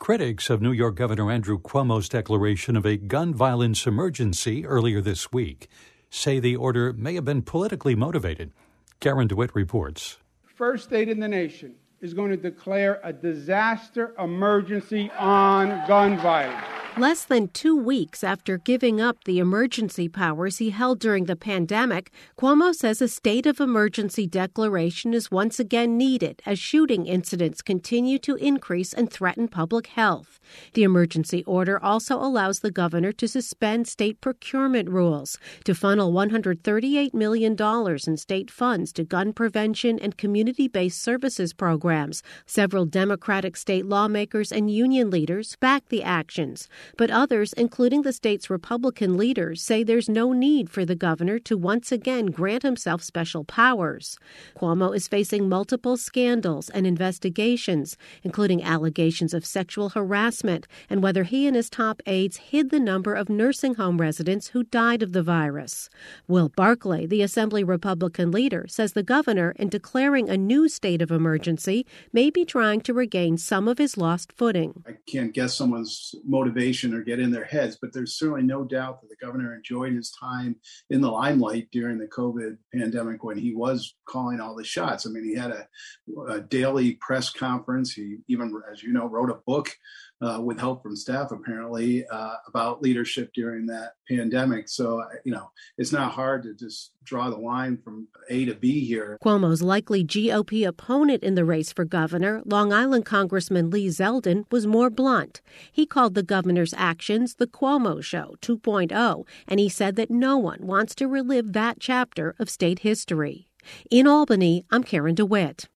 Critics of New York Governor Andrew Cuomo's declaration of a gun violence emergency earlier this week say the order may have been politically motivated. Karen DeWitt reports. First state in the nation is going to declare a disaster emergency on gun violence. Less than 2 weeks after giving up the emergency powers he held during the pandemic, Cuomo says a state of emergency declaration is once again needed as shooting incidents continue to increase and threaten public health. The emergency order also allows the governor to suspend state procurement rules, to funnel $138 million in state funds to gun prevention and community-based services programs. Several Democratic state lawmakers and union leaders back the actions. But others, including the state's Republican leaders, say there's no need for the governor to once again grant himself special powers. Cuomo is facing multiple scandals and investigations, including allegations of sexual harassment and whether he and his top aides hid the number of nursing home residents who died of the virus. Will Barclay, the Assembly Republican leader, says the governor, in declaring a new state of emergency, may be trying to regain some of his lost footing. I can't guess someone's motivation or get in their heads, but there's certainly no doubt that the governor enjoyed his time in the limelight during the COVID pandemic when he was calling all the shots. I mean, he had a daily press conference. He even, as you know, wrote a book with help from staff, apparently, about leadership during that pandemic. So, it's not hard to just draw the line from A to B here. Cuomo's likely GOP opponent in the race for governor, Long Island Congressman Lee Zeldin, was more blunt. He called the governor's actions the Cuomo Show 2.0, and he said that no one wants to relive that chapter of state history. In Albany, I'm Karen DeWitt.